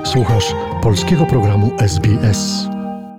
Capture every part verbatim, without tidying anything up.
Słuchasz polskiego programu S B S.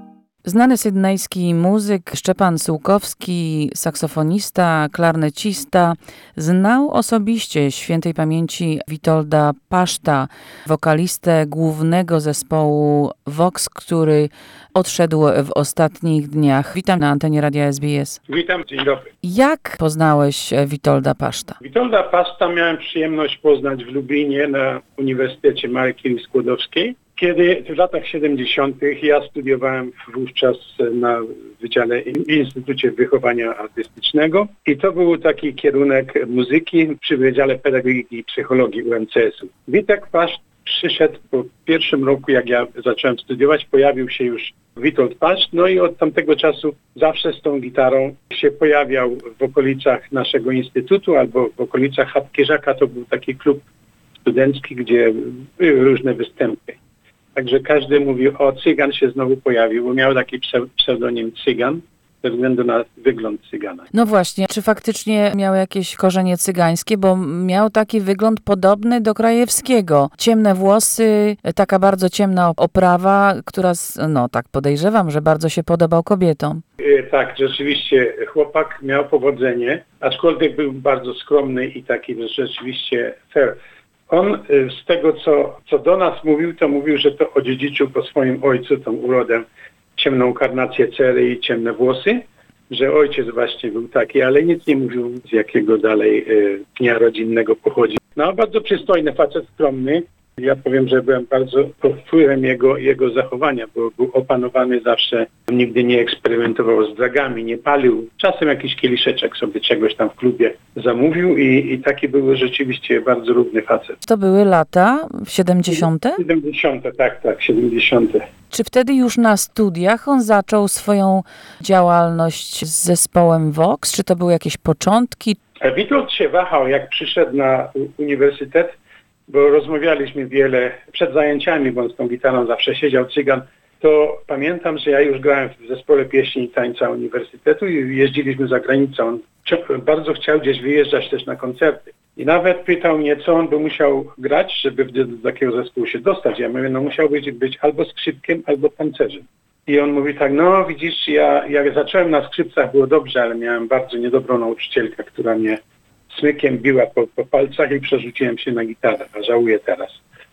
Znany sydnejski muzyk Szczepan Sułkowski, saksofonista, klarnecista, znał osobiście świętej pamięci Witolda Paszta, wokalistę głównego zespołu Vox, który odszedł w ostatnich dniach. Witam na antenie Radia S B S. Witam, dzień dobry. Jak poznałeś Witolda Paszta? Witolda Paszta miałem przyjemność poznać w Lublinie na Uniwersytecie Marii Curie Skłodowskiej, kiedy w latach siedemdziesiątych ja studiowałem wówczas na Wydziale w Instytucie Wychowania Artystycznego i to był taki kierunek muzyki przy Wydziale Pedagogiki i Psychologii U M C S-u. Witek Paszt przyszedł po pierwszym roku, jak ja zacząłem studiować, pojawił się już Witold Paszt, no i od tamtego czasu zawsze z tą gitarą się pojawiał w okolicach naszego instytutu albo w okolicach Chapkierzaka. To był taki klub studencki, gdzie były różne występy. Także każdy mówił, o, Cygan się znowu pojawił, bo miał taki pseudonim Cygan, ze względu na wygląd Cygana. No właśnie, czy faktycznie miał jakieś korzenie cygańskie, bo miał taki wygląd podobny do Krajewskiego. Ciemne włosy, taka bardzo ciemna oprawa, która, no tak podejrzewam, że bardzo się podobał kobietom. E, tak, rzeczywiście chłopak miał powodzenie, aczkolwiek był bardzo skromny i taki rzeczywiście fair. On z tego, co, co do nas mówił, to mówił, że to odziedziczył po swoim ojcu tą urodę, ciemną karnację cery i ciemne włosy, że ojciec właśnie był taki, ale nic nie mówił, z jakiego dalej e, dnia rodzinnego pochodzi. No, bardzo przystojny facet, skromny. Ja powiem, że byłem bardzo pod wpływem jego, jego zachowania, bo był opanowany zawsze, nigdy nie eksperymentował z dragami, nie palił. Czasem jakiś kieliszeczek sobie czegoś tam w klubie zamówił i, i taki był rzeczywiście bardzo równy facet. To były lata siedemdziesiąte? siedemdziesiąte, tak, tak, siedemdziesiąte. Czy wtedy już na studiach on zaczął swoją działalność z zespołem Vox? Czy to były jakieś początki? Witold się wahał, jak przyszedł na uniwersytet, bo rozmawialiśmy wiele przed zajęciami, bo on z tą gitarą zawsze siedział, Cygan, to pamiętam, że ja już grałem w zespole pieśni i tańca uniwersytetu i jeździliśmy za granicę. On bardzo chciał gdzieś wyjeżdżać też na koncerty. I nawet pytał mnie, co on by musiał grać, żeby do takiego zespołu się dostać. Ja mówię, no musiał być, być albo skrzypkiem, albo tancerzem. I on mówi tak, no widzisz, ja jak zacząłem na skrzypcach, było dobrze, ale miałem bardzo niedobrą nauczycielkę, która mnie smykiem biła po, po palcach i przerzuciłem się na gitarę, a żałuję teraz.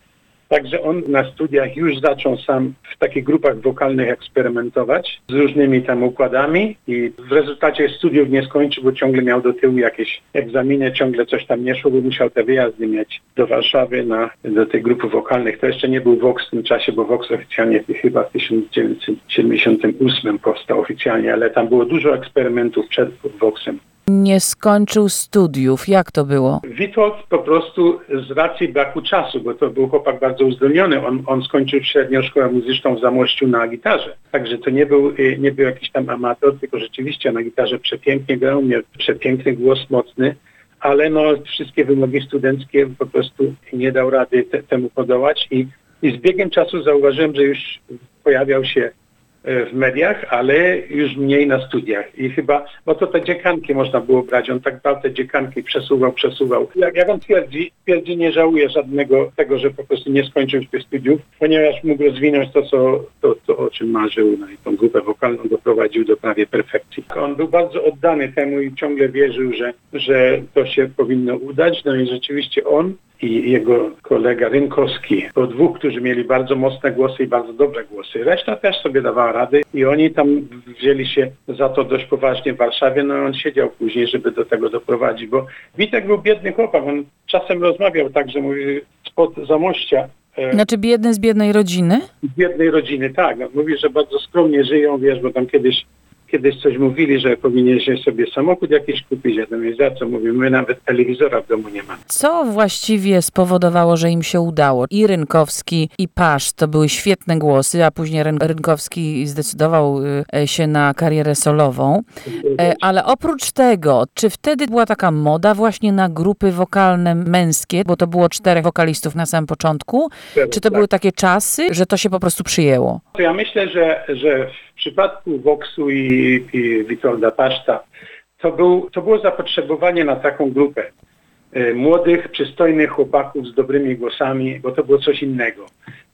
Także on na studiach już zaczął sam w takich grupach wokalnych eksperymentować z różnymi tam układami i w rezultacie studiów nie skończył, bo ciągle miał do tyłu jakieś egzaminy, ciągle coś tam nie szło, bo musiał te wyjazdy mieć do Warszawy na, do tych grup wokalnych. To jeszcze nie był Vox w tym czasie, bo Vox oficjalnie chyba w tysiąc dziewięćset siedemdziesiątym ósmym powstał oficjalnie, ale tam było dużo eksperymentów przed Voxem. Nie skończył studiów. Jak to było? Witold po prostu z racji braku czasu, bo to był chłopak bardzo uzdolniony. On, on skończył średnią szkołę muzyczną w Zamościu na gitarze. Także to nie był, nie był jakiś tam amator, tylko rzeczywiście na gitarze przepięknie grał, miał przepiękny głos, mocny, ale no wszystkie wymogi studenckie po prostu nie dał rady te, temu podołać i, i z biegiem czasu zauważyłem, że już pojawiał się w mediach, ale już mniej na studiach. I chyba, bo to te dziekanki można było brać, on tak brał te dziekanki, przesuwał, przesuwał. Jak, jak on twierdzi, twierdzi, nie żałuje żadnego tego, że po prostu nie skończył tych studiów, ponieważ mógł rozwinąć to, co, to, to o czym marzył, no i tą grupę wokalną doprowadził do prawie perfekcji. On był bardzo oddany temu i ciągle wierzył, że, że to się powinno udać, no i rzeczywiście on i jego kolega Rynkowski, to dwóch, którzy mieli bardzo mocne głosy i bardzo dobre głosy. Reszta też sobie dawała rady i oni tam wzięli się za to dość poważnie w Warszawie, no on siedział później, żeby do tego doprowadzić, bo Witek był biedny chłopak, on czasem rozmawiał tak, że mówi spod Zamościa. Znaczy biedny z biednej rodziny? Z biednej rodziny, tak. On mówi, że bardzo skromnie żyją, wiesz, bo tam kiedyś Kiedyś coś mówili, że powinien sobie samochód jakiś kupić, ja tam za co mówię, my nawet telewizora w domu nie mamy. Co właściwie spowodowało, że im się udało? I Rynkowski, i Paszt to były świetne głosy, a później Rynkowski zdecydował się na karierę solową. Ale oprócz tego, czy wtedy była taka moda właśnie na grupy wokalne męskie, bo to było czterech wokalistów na samym początku? Czy to były takie czasy, że to się po prostu przyjęło? Ja myślę, że, że w przypadku Voxu i, i Witolda Paszta to, był, to było zapotrzebowanie na taką grupę młodych, przystojnych chłopaków z dobrymi głosami, bo to było coś innego.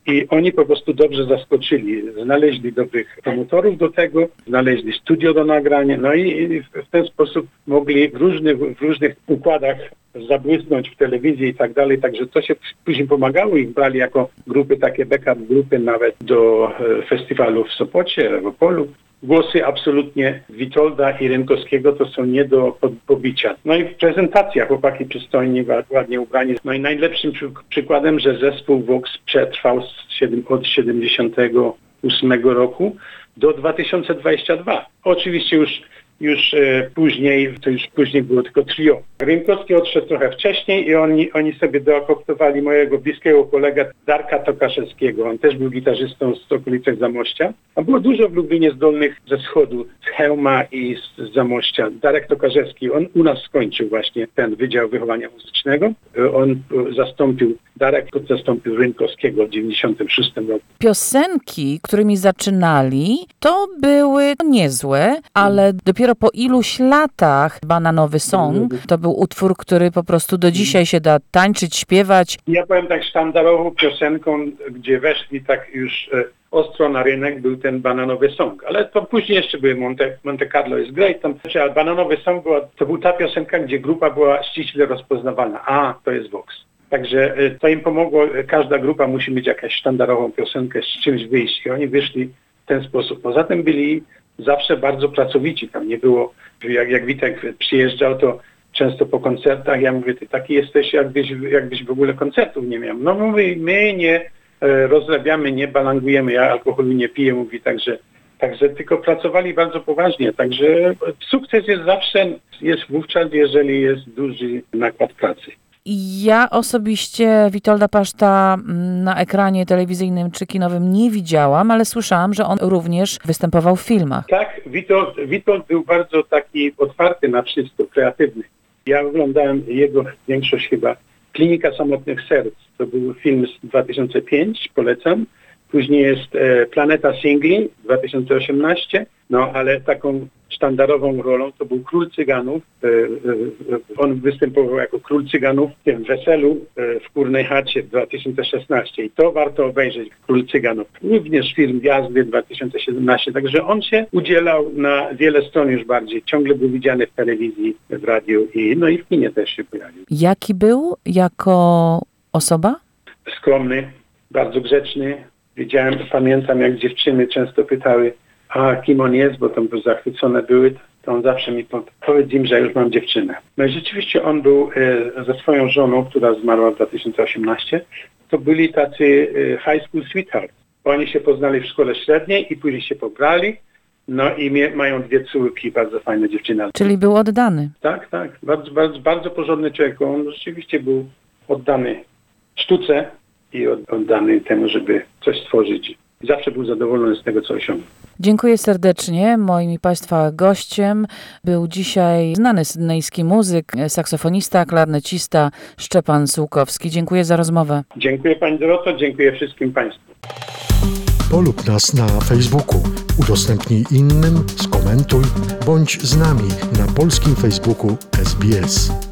i oni po prostu dobrze zaskoczyli. Znaleźli dobrych promotorów do tego, znaleźli studio do nagrania, no i w ten sposób mogli w różnych, w różnych układach zabłysnąć w telewizji i tak dalej, także to się później pomagało, ich brali jako grupy, takie backup grupy nawet do festiwalu w Sopocie, w Opolu. Głosy absolutnie Witolda i Rynkowskiego to są nie do pobicia. No i prezentacja, chłopaki przystojni, ładnie ubrani. No i najlepszym przy, przykładem, że zespół Vox przetrwał z siedem, od siedemdziesiątego ósmego roku do dwa tysiące dwudziestego drugiego. Oczywiście już Już e, później, to już później było tylko trio. Rynkowski odszedł trochę wcześniej i oni, oni sobie doakoptowali mojego bliskiego kolegę Darka Tokaszewskiego. On też był gitarzystą z okolic Zamościa. A było dużo w Lublinie zdolnych ze wschodu, z Chełma i z, z Zamościa. Darek Tokaszewski, on u nas skończył właśnie ten Wydział Wychowania Muzycznego. E, on e, zastąpił, Darek zastąpił Rynkowskiego w dziewięćdziesiątym szóstym roku. Piosenki, którymi zaczynali, to były niezłe, ale dopiero po iluś latach Bananowy Song to był utwór, który po prostu do dzisiaj się da tańczyć, śpiewać. Ja powiem tak, sztandarową piosenką, gdzie weszli tak już e, ostro na rynek, był ten Bananowy Song. Ale to później jeszcze były Monte, Monte Carlo is Great. Tam, a Bananowy Song była, to była ta piosenka, gdzie grupa była ściśle rozpoznawalna. A, to jest Vox. Także e, to im pomogło. Każda grupa musi mieć jakąś sztandarową piosenkę, z czymś wyjść. I oni wyszli w ten sposób. Poza tym byli zawsze bardzo pracowici. Tam nie było, jak, jak Witek przyjeżdżał, to często po koncertach, ja mówię, ty taki jesteś, jakbyś, jakbyś w ogóle koncertów nie miał. No mówi, my nie e, rozrabiamy, nie balangujemy, ja alkoholu nie piję, mówi, także, także tylko pracowali bardzo poważnie. Także sukces jest zawsze, jest wówczas, jeżeli jest duży nakład pracy. Ja osobiście Witolda Paszta na ekranie telewizyjnym czy kinowym nie widziałam, ale słyszałam, że on również występował w filmach. Tak, Witold, Witold był bardzo taki otwarty na wszystko, kreatywny. Ja oglądałem jego większość chyba Klinika Samotnych Serc. To był film z dwa tysiące piątego, polecam. Później jest e, Planeta Singli dwa tysiące osiemnasty, no ale taką sztandarową rolą to był Król Cyganów. E, e, on występował jako Król Cyganów w tym Weselu e, w Kurnej Chacie w dwa tysiące szesnastym i to warto obejrzeć, Król Cyganów. Również film Gwiazdy dwa tysiące siedemnasty, także on się udzielał na wiele stron już bardziej. Ciągle był widziany w telewizji, w radiu i no i w kinie też się pojawił. Jaki był jako osoba? Skromny, bardzo grzeczny. Wiedziałem, pamiętam, jak dziewczyny często pytały, a kim on jest, bo tam zachwycone były, to on zawsze mi powie, powiedz im, że już mam dziewczynę. No i rzeczywiście on był e, ze swoją żoną, która zmarła w dwa tysiące osiemnastym, to byli tacy e, high school sweethearts. Oni się poznali w szkole średniej i później się pobrali, no i mie, mają dwie córki, bardzo fajne dziewczyny. Czyli był oddany. Tak, tak, bardzo, bardzo, bardzo porządny człowiek. On rzeczywiście był oddany sztuce i oddany temu, żeby coś stworzyć. Zawsze był zadowolony z tego, co osiągnął. Dziękuję serdecznie. Moim i Państwa gościem był dzisiaj znany sydnejski muzyk, saksofonista, klarnecista Szczepan Sułkowski. Dziękuję za rozmowę. Dziękuję Pani Doroto, dziękuję wszystkim Państwu. Polub nas na Facebooku, udostępnij innym, skomentuj, bądź z nami na polskim Facebooku S B S.